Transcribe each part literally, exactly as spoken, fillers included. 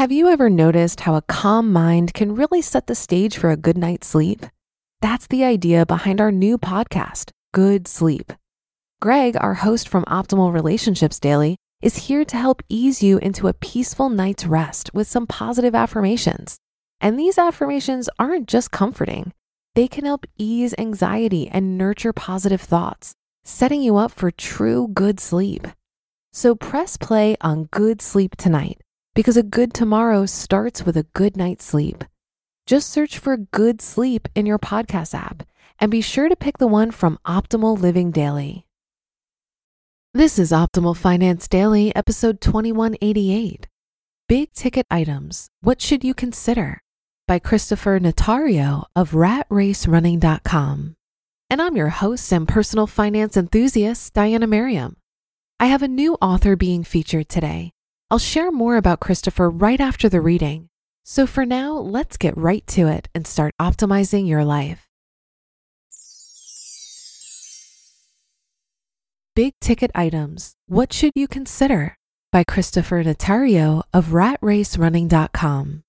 Have you ever noticed how a calm mind can really set the stage for a good night's sleep? That's the idea behind our new podcast, Good Sleep. Greg, our host from Optimal Relationships Daily, is here to help ease you into a peaceful night's rest with some positive affirmations. And these affirmations aren't just comforting. They can help ease anxiety and nurture positive thoughts, setting you up for true good sleep. So press play on Good Sleep tonight, because a good tomorrow starts with a good night's sleep. Just search for Good Sleep in your podcast app and be sure to pick the one from Optimal Living Daily. This is Optimal Finance Daily, episode twenty-one eighty-eight. Big Ticket Items, What Should You Consider? By Christopher Notario of rat race running dot com. And I'm your host and personal finance enthusiast, Diana Merriam. I have a new author being featured today. I'll share more about Christopher right after the reading. So for now, let's get right to it and start optimizing your life. Big Ticket Items, What Should You Consider? By Christopher Notario of rat race running dot com.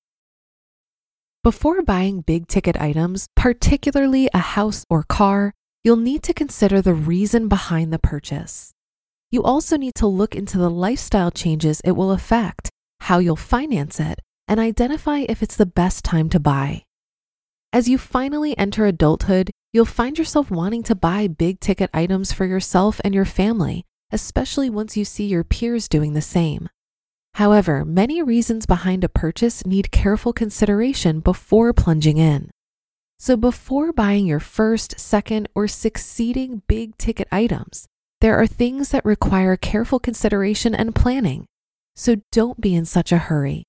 Before buying big ticket items, particularly a house or car, you'll need to consider the reason behind the purchase. You also need to look into the lifestyle changes it will affect, how you'll finance it, and identify if it's the best time to buy. As you finally enter adulthood, you'll find yourself wanting to buy big ticket items for yourself and your family, especially once you see your peers doing the same. However, many reasons behind a purchase need careful consideration before plunging in. So before buying your first, second, or succeeding big ticket items, there are things that require careful consideration and planning, so don't be in such a hurry.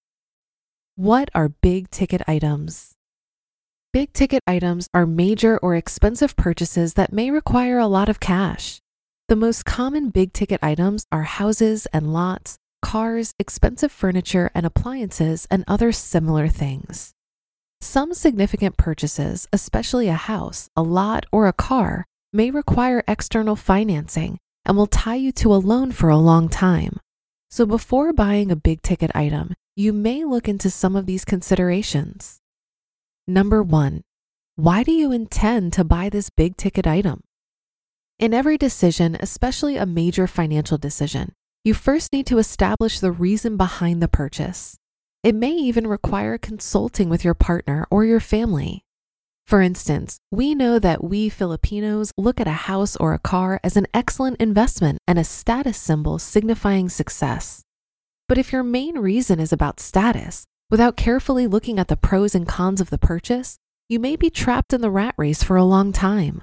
What are big ticket items? Big ticket items are major or expensive purchases that may require a lot of cash. The most common big ticket items are houses and lots, cars, expensive furniture and appliances, and other similar things. Some significant purchases, especially a house, a lot, or a car, may require external financing and will tie you to a loan for a long time. So before buying a big ticket item, you may look into some of these considerations. Number one, why do you intend to buy this big ticket item? In every decision, especially a major financial decision, you first need to establish the reason behind the purchase. It may even require consulting with your partner or your family. For instance, we know that we Filipinos look at a house or a car as an excellent investment and a status symbol signifying success. But if your main reason is about status, without carefully looking at the pros and cons of the purchase, you may be trapped in the rat race for a long time.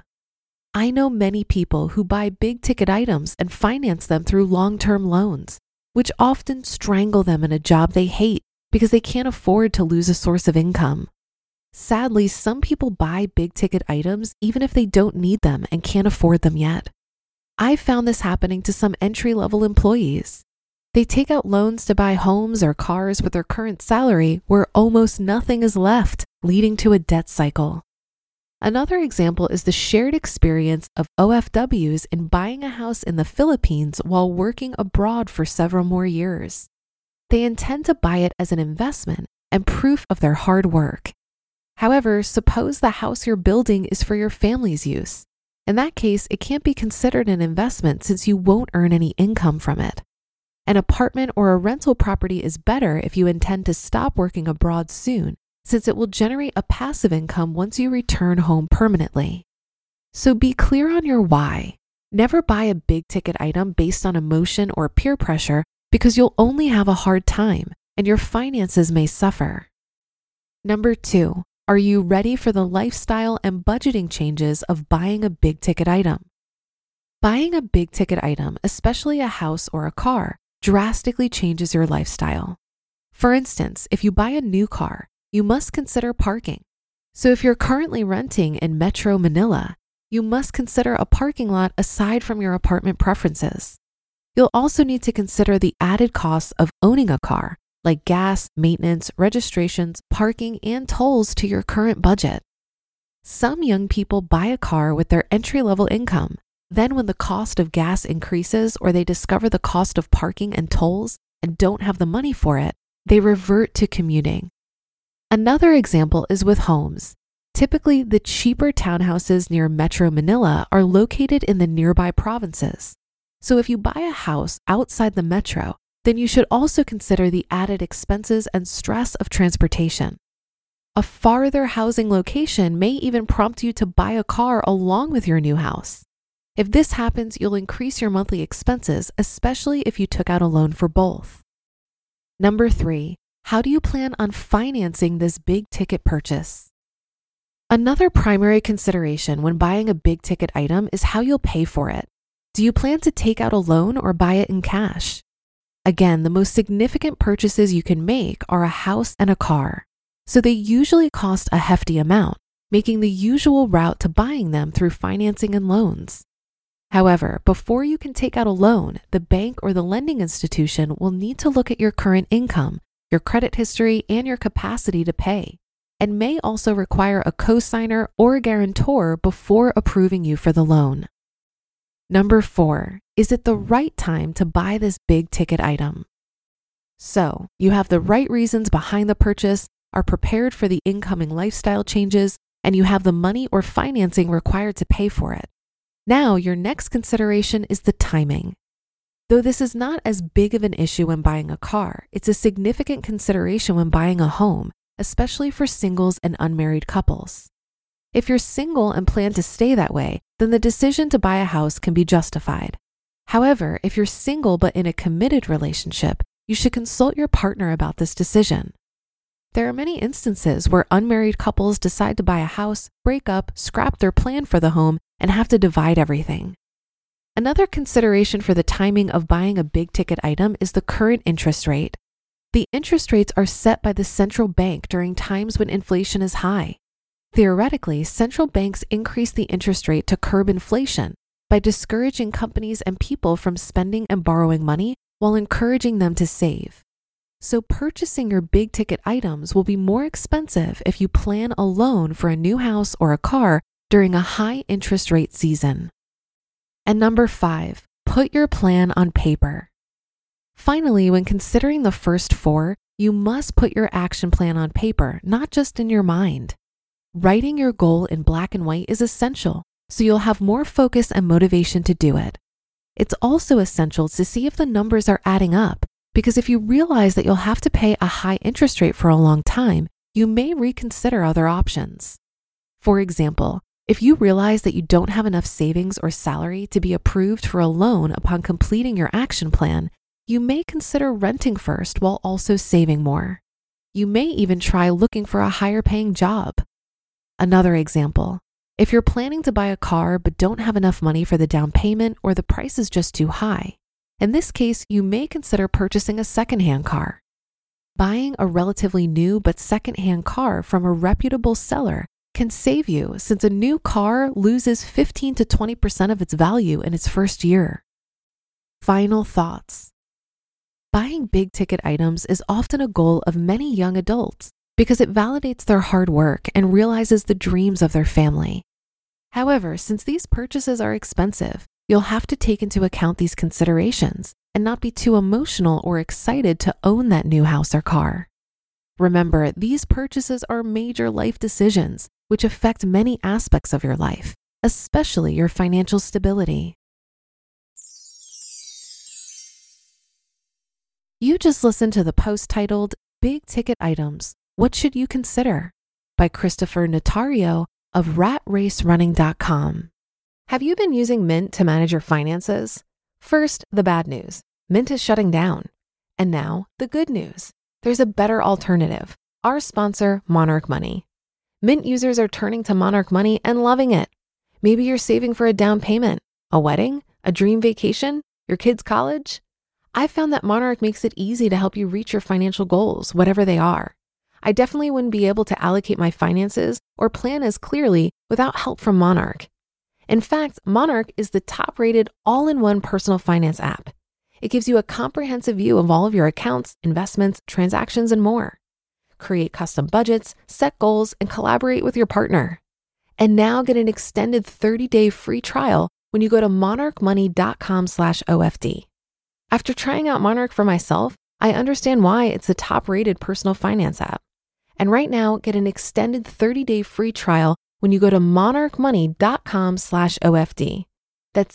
I know many people who buy big ticket items and finance them through long-term loans, which often strangle them in a job they hate because they can't afford to lose a source of income. Sadly, some people buy big ticket items even if they don't need them and can't afford them yet. I've found this happening to some entry-level employees. They take out loans to buy homes or cars with their current salary where almost nothing is left, leading to a debt cycle. Another example is the shared experience of O F Ws in buying a house in the Philippines while working abroad for several more years. They intend to buy it as an investment and proof of their hard work. However, suppose the house you're building is for your family's use. In that case, it can't be considered an investment since you won't earn any income from it. An apartment or a rental property is better if you intend to stop working abroad soon, since it will generate a passive income once you return home permanently. So be clear on your why. Never buy a big ticket item based on emotion or peer pressure because you'll only have a hard time and your finances may suffer. Number two, are you ready for the lifestyle and budgeting changes of buying a big ticket item? Buying a big ticket item, especially a house or a car, drastically changes your lifestyle. For instance, if you buy a new car, you must consider parking. So if you're currently renting in Metro Manila, you must consider a parking lot aside from your apartment preferences. You'll also need to consider the added costs of owning a car, like gas, maintenance, registrations, parking, and tolls to your current budget. Some young people buy a car with their entry-level income. Then when the cost of gas increases or they discover the cost of parking and tolls and don't have the money for it, they revert to commuting. Another example is with homes. Typically, the cheaper townhouses near Metro Manila are located in the nearby provinces. So if you buy a house outside the metro, then you should also consider the added expenses and stress of transportation. A farther housing location may even prompt you to buy a car along with your new house. If this happens, you'll increase your monthly expenses, especially if you took out a loan for both. Number three, how do you plan on financing this big ticket purchase? Another primary consideration when buying a big ticket item is how you'll pay for it. Do you plan to take out a loan or buy it in cash? Again, the most significant purchases you can make are a house and a car. So they usually cost a hefty amount, making the usual route to buying them through financing and loans. However, before you can take out a loan, the bank or the lending institution will need to look at your current income, your credit history, and your capacity to pay, and may also require a cosigner or a guarantor before approving you for the loan. Number four, is it the right time to buy this big ticket item? So, you have the right reasons behind the purchase, are prepared for the incoming lifestyle changes, and you have the money or financing required to pay for it. Now, your next consideration is the timing. Though this is not as big of an issue when buying a car, it's a significant consideration when buying a home, especially for singles and unmarried couples. If you're single and plan to stay that way, then the decision to buy a house can be justified. However, if you're single but in a committed relationship, you should consult your partner about this decision. There are many instances where unmarried couples decide to buy a house, break up, scrap their plan for the home, and have to divide everything. Another consideration for the timing of buying a big ticket item is the current interest rate. The interest rates are set by the central bank during times when inflation is high. Theoretically, central banks increase the interest rate to curb inflation by discouraging companies and people from spending and borrowing money while encouraging them to save. So purchasing your big ticket items will be more expensive if you plan a loan for a new house or a car during a high interest rate season. And number five, put your plan on paper. Finally, when considering the first four, you must put your action plan on paper, not just in your mind. Writing your goal in black and white is essential, so you'll have more focus and motivation to do it. It's also essential to see if the numbers are adding up, because if you realize that you'll have to pay a high interest rate for a long time, you may reconsider other options. For example, if you realize that you don't have enough savings or salary to be approved for a loan upon completing your action plan, you may consider renting first while also saving more. You may even try looking for a higher paying job. Another example, if you're planning to buy a car but don't have enough money for the down payment or the price is just too high, in this case, you may consider purchasing a secondhand car. Buying a relatively new but secondhand car from a reputable seller can save you, since a new car loses fifteen to twenty percent of its value in its first year. Final thoughts. Buying big ticket items is often a goal of many young adults because it validates their hard work and realizes the dreams of their family. However, since these purchases are expensive, you'll have to take into account these considerations and not be too emotional or excited to own that new house or car. Remember, these purchases are major life decisions which affect many aspects of your life, especially your financial stability. You just listened to the post titled Big Ticket Items, What Should You Consider? By Christopher Notario of rat race running dot com. Have you been using Mint to manage your finances? First, the bad news. Mint is shutting down. And now, the good news. There's a better alternative. Our sponsor, Monarch Money. Mint users are turning to Monarch Money and loving it. Maybe you're saving for a down payment, a wedding, a dream vacation, your kids' college. I found that Monarch makes it easy to help you reach your financial goals, whatever they are. I definitely wouldn't be able to allocate my finances or plan as clearly without help from Monarch. In fact, Monarch is the top-rated all-in-one personal finance app. It gives you a comprehensive view of all of your accounts, investments, transactions, and more. Create custom budgets, set goals, and collaborate with your partner. And now get an extended thirty-day free trial when you go to monarch money dot com slash O F D. After trying out Monarch for myself, I understand why it's the top-rated personal finance app. And right now, get an extended thirty-day free trial when you go to monarchmoney.com slash OFD. That's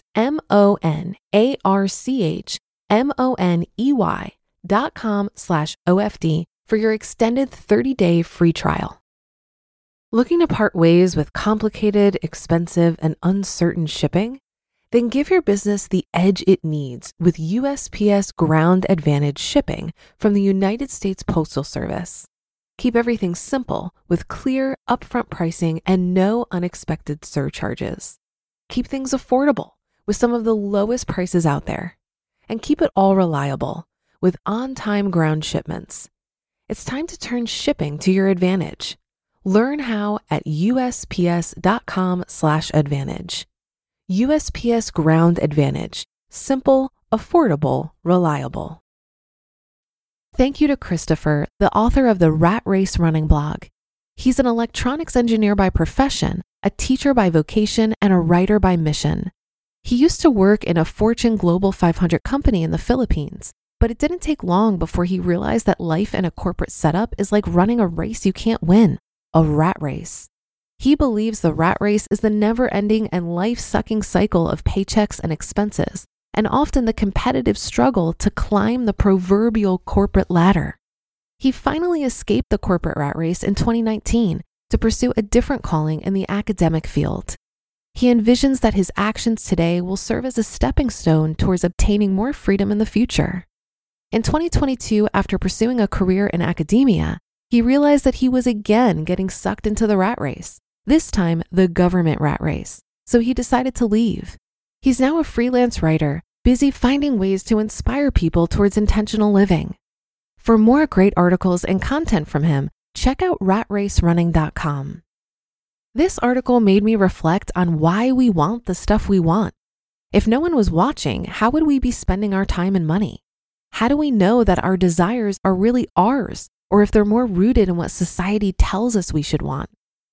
M-O-N-A-R-C-H-M-O-N-E-Y dot com slash OFD for your extended thirty-day free trial. Looking to part ways with complicated, expensive, and uncertain shipping? Then give your business the edge it needs with U S P S Ground Advantage shipping from the United States Postal Service. Keep everything simple with clear, upfront pricing and no unexpected surcharges. Keep things affordable with some of the lowest prices out there. And keep it all reliable with on-time ground shipments. It's time to turn shipping to your advantage. Learn how at USPS.com slash advantage. U S P S Ground Advantage. Simple, affordable, reliable. Thank you to Christopher, the author of the Rat Race Running blog. He's an electronics engineer by profession, a teacher by vocation, and a writer by mission. He used to work in a Fortune Global five hundred company in the Philippines, but it didn't take long before he realized that life in a corporate setup is like running a race you can't win, a rat race. He believes the rat race is the never-ending and life-sucking cycle of paychecks and expenses, and often the competitive struggle to climb the proverbial corporate ladder. He finally escaped the corporate rat race in twenty nineteen to pursue a different calling in the academic field. He envisions that his actions today will serve as a stepping stone towards obtaining more freedom in the future. In twenty twenty-two, after pursuing a career in academia, he realized that he was again getting sucked into the rat race, this time the government rat race, so he decided to leave. He's now a freelance writer, busy finding ways to inspire people towards intentional living. For more great articles and content from him, check out rat race running dot com. This article made me reflect on why we want the stuff we want. If no one was watching, how would we be spending our time and money? How do we know that our desires are really ours, or if they're more rooted in what society tells us we should want?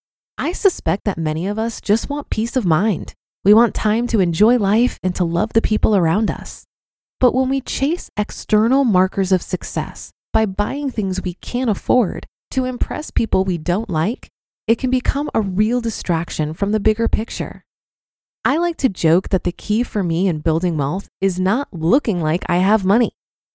I suspect that many of us just want peace of mind. We want time to enjoy life and to love the people around us. But when we chase external markers of success by buying things we can't afford to impress people we don't like, it can become a real distraction from the bigger picture. I like to joke that the key for me in building wealth is not looking like I have money.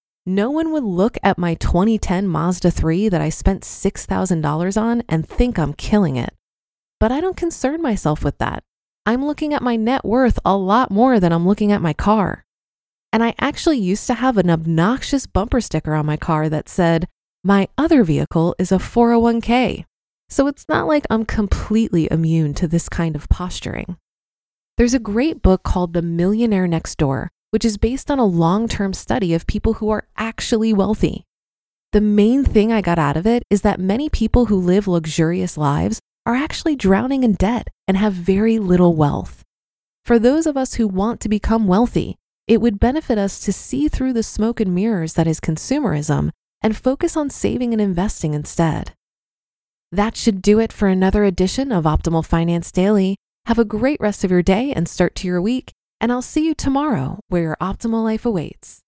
No one would look at my twenty ten Mazda three that I spent six thousand dollars on and think I'm killing it. But I don't concern myself with that. I'm looking at my net worth a lot more than I'm looking at my car. And I actually used to have an obnoxious bumper sticker on my car that said, "My other vehicle is a four oh one k." So it's not like I'm completely immune to this kind of posturing. There's a great book called The Millionaire Next Door, which is based on a long-term study of people who are actually wealthy. The main thing I got out of it is that many people who live luxurious lives are actually drowning in debt and have very little wealth. For those of us who want to become wealthy, it would benefit us to see through the smoke and mirrors that is consumerism and focus on saving and investing instead. That should do it for another edition of Optimal Finance Daily. Have a great rest of your day and start to your week, and I'll see you tomorrow where your optimal life awaits.